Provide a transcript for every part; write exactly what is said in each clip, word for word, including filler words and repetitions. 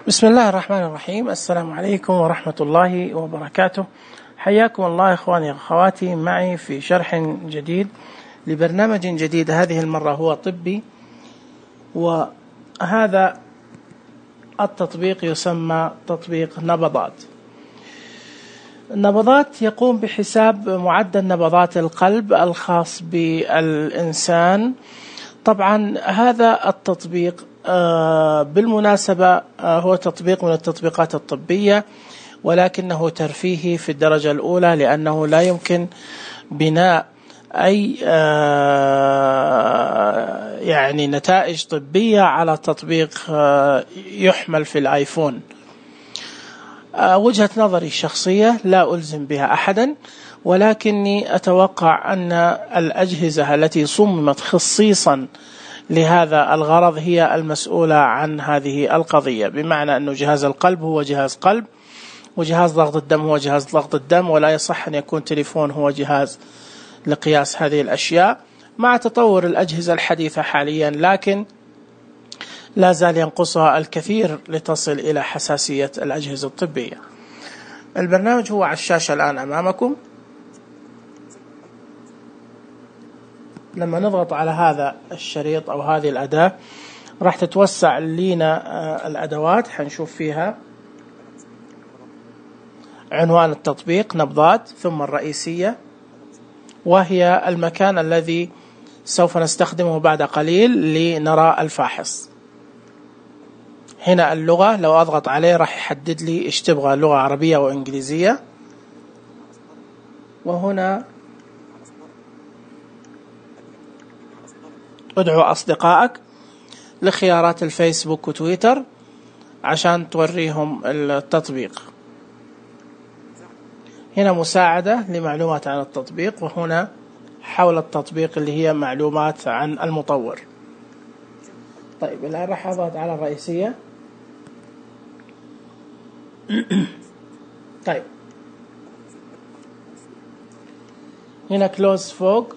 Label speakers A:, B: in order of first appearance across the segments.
A: بسم الله الرحمن الرحيم. السلام عليكم ورحمة الله وبركاته. حياكم الله إخواني وأخواتي معي في شرح جديد لبرنامج جديد، هذه المرة هو طبي، وهذا التطبيق يسمى تطبيق نبضات. النبضات يقوم بحساب معدل نبضات القلب الخاص بالإنسان. طبعا هذا التطبيق آه بالمناسبة آه هو تطبيق من التطبيقات الطبية، ولكنه ترفيهي في الدرجة الأولى، لأنه لا يمكن بناء أي آه يعني نتائج طبية على تطبيق آه يحمل في الآيفون. آه وجهة نظري الشخصية، لا ألزم بها أحدا، ولكني أتوقع أن الأجهزة التي صممت خصيصا لهذا الغرض هي المسؤولة عن هذه القضية، بمعنى أن جهاز القلب هو جهاز قلب، وجهاز ضغط الدم هو جهاز ضغط الدم، ولا يصح أن يكون تليفون هو جهاز لقياس هذه الأشياء مع تطور الأجهزة الحديثة حاليا، لكن لا زال ينقصها الكثير لتصل إلى حساسية الأجهزة الطبية. البرنامج هو على الشاشة الآن أمامكم. لما نضغط على هذا الشريط أو هذه الأداة راح تتوسع لنا الأدوات، حنشوف فيها عنوان التطبيق نبضات، ثم الرئيسية وهي المكان الذي سوف نستخدمه بعد قليل لنرى الفاحص. هنا اللغة، لو أضغط عليه راح يحدد لي إيش تبغى، لغة عربية وإنجليزية. وهنا ادعو أصدقائك لخيارات الفيسبوك وتويتر عشان توريهم التطبيق. هنا مساعدة لمعلومات عن التطبيق، وهنا حول التطبيق اللي هي معلومات عن المطور. طيب الآن راح أضغط على الرئيسية. طيب هنا كلوز فوق،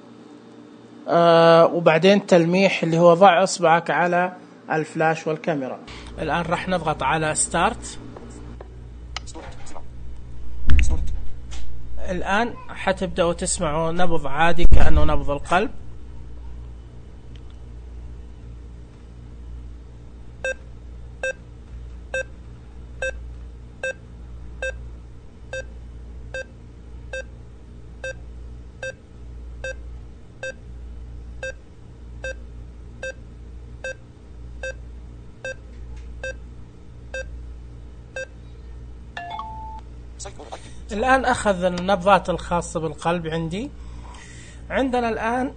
A: آه وبعدين تلميح اللي هو ضع إصبعك على الفلاش والكاميرا. الآن راح نضغط على ستارت. الآن حتبدأوا تسمعوا نبض عادي كأنه نبض القلب. الآن أخذ النبضات الخاصة بالقلب عندي. عندنا الآن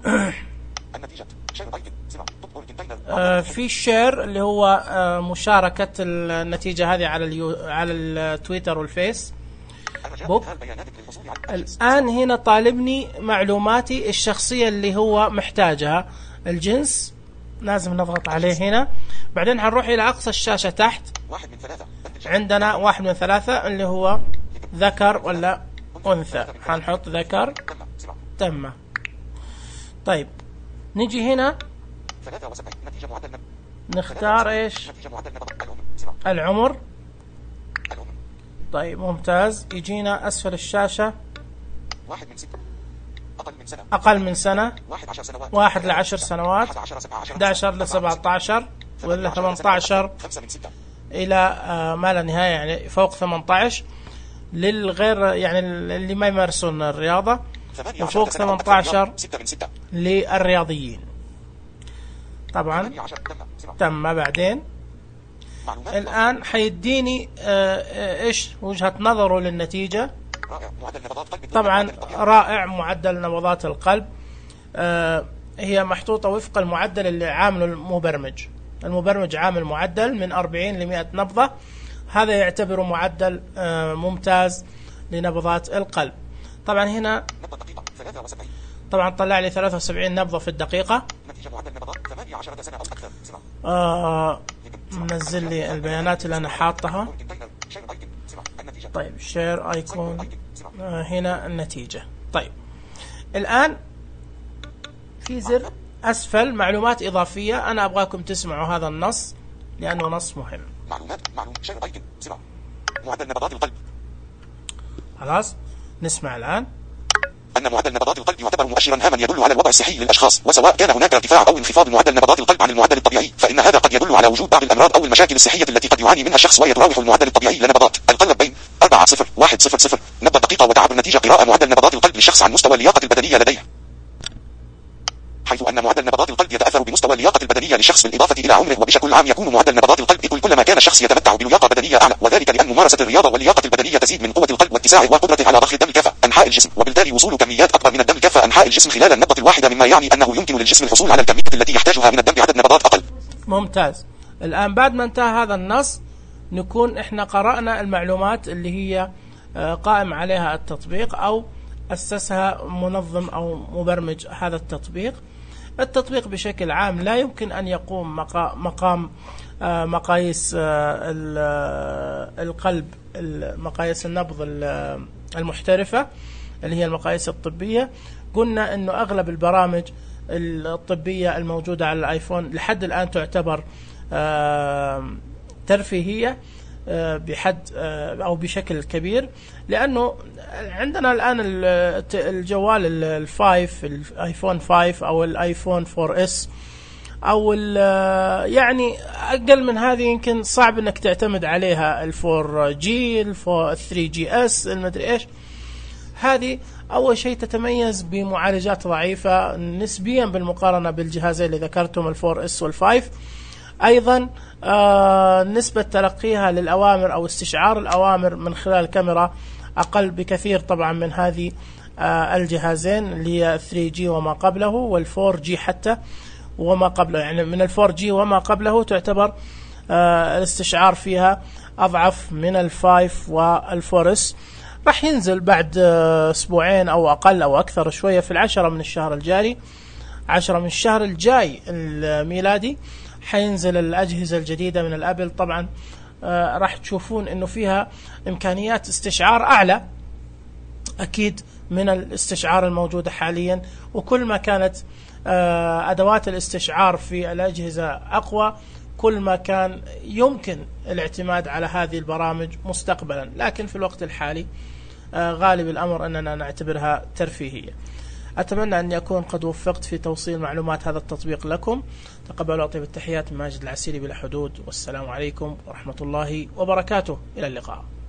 A: في شير اللي هو مشاركة النتيجة هذه على اليو على التويتر والفيس بوك. الآن هنا طالبني معلوماتي الشخصية اللي هو محتاجها. الجنس لازم نضغط عليه هنا، بعدين هنروح إلى أقصى الشاشة تحت. عندنا واحد من ثلاثة اللي هو ذكر ولا أنثى، حنحط ذكر. تم. طيب نجي هنا نختار ايش؟ العمر. طيب ممتاز. يجينا أسفل الشاشة أقل من سنة، واحد لعشر سنوات، أحد عشر لسبعة عشر، ولا ثمانية عشر إلى ما لا نهاية، يعني فوق ثمانية عشر للغير، يعني اللي ما يمارسون الرياضة، وفوق ثمانية عشر للرياضيين. طبعا تم. بعدين الآن حيديني إيش وجهة نظره للنتيجة. طبعا رائع معدل نبضات القلب، هي محطوطة وفق المعدل اللي عامله المبرمج. المبرمج عامل معدل من أربعين لمئة نبضة، هذا يعتبره معدل ممتاز لنبضات القلب. طبعا هنا طبعا طلع لي ثلاثة وسبعين نبضة في الدقيقة. آه منزل لي البيانات اللي أنا حاطها. طيب شير ايكون، آه هنا النتيجة. طيب الآن في زر أسفل معلومات إضافية، أنا أبغاكم تسمعوا هذا النص لأنه نص مهم.
B: معلومات معلوم شير ايكن زرار معدل نبضات القلب.
A: خلاص نسمع الآن.
B: أن معدل نبضات القلب يعتبر مؤشرا هاما يدل على الوضع الصحي للأشخاص، وسواء كان هناك ارتفاع أو انخفاض معدل نبضات القلب عن المعدل الطبيعي، فإن هذا قد يدل على وجود بعض الأمراض أو المشاكل الصحية التي قد يعاني منها الشخص، ويتراوح المعدل الطبيعي لنبضات القلب بين أربعة صفر واحد صفر صفر نبضة دقيقة وتعب. نتيجة قراءة معدل نبضات القلب للشخص عن مستوى اللياقة البدنية لديه، حيث أن معدل نبضات القلب يتأثر بمستوى اللياقة البدنية للشخص بالإضافة إلى عمره، وبشكل عام يكون معدل نبضات القلب يقل كلما كان الشخص يتمتع بلياقة بدنية أعلى، وذلك لأن ممارسة الرياضة واللياقة البدنية تزيد من قوة القلب واتساعه وقدرته على ضخ الدم كافة أنحاء الجسم، وبالتالي وصول كميات أكبر من الدم كافة أنحاء الجسم خلال النبضة الواحدة، مما يعني أنه يمكن للجسم الحصول على الكمية التي يحتاجها من الدم بعدد نبضات أقل.
A: ممتاز. الآن بعد ما انتهى هذا النص نكون احنا قرأنا المعلومات اللي هي قائم عليها التطبيق أو أسسها منظم أو مبرمج هذا التطبيق. التطبيق بشكل عام لا يمكن أن يقوم مقام مقاييس القلب، مقاييس النبض المحترفة اللي هي المقاييس الطبية. قلنا أنه أغلب البرامج الطبية الموجودة على الآيفون لحد الآن تعتبر ترفيهية بحد أو بشكل كبير، لأنه عندنا الآن الجوال الفايف، الآيفون فايف أو الآيفون فور إس أو يعني أقل من هذه يمكن صعب أنك تعتمد عليها، الفور جي الثري جي اس المدري إيش. هذه أول شيء تتميز بمعالجات ضعيفة نسبيا بالمقارنة بالجهازين اللي ذكرتهم الفور اس والفايف. أيضا آه نسبة تلقيها للأوامر أو استشعار الأوامر من خلال الكاميرا أقل بكثير طبعا من هذه آه الجهازين اللي هي ثري جي وما قبله والفور جي حتى وما قبله، يعني من الفور جي وما قبله تعتبر آه الاستشعار فيها أضعف من الفايف والفور اس. راح ينزل بعد آه أسبوعين أو أقل أو أكثر شوية في العشرة من الشهر الجاري، عشرة من الشهر الجاي الميلادي حينزل الأجهزة الجديدة من الأبل. طبعا آه راح تشوفون إنه فيها إمكانيات استشعار أعلى أكيد من الاستشعار الموجودة حاليا، وكل ما كانت آه أدوات الاستشعار في الأجهزة أقوى كل ما كان يمكن الاعتماد على هذه البرامج مستقبلا، لكن في الوقت الحالي آه غالب الأمر أننا نعتبرها ترفيهية. أتمنى أن يكون قد وفقت في توصيل معلومات هذا التطبيق لكم. تقبلوا أطيب التحيات من ماجد العسيري بلا حدود، والسلام عليكم ورحمة الله وبركاته. إلى اللقاء.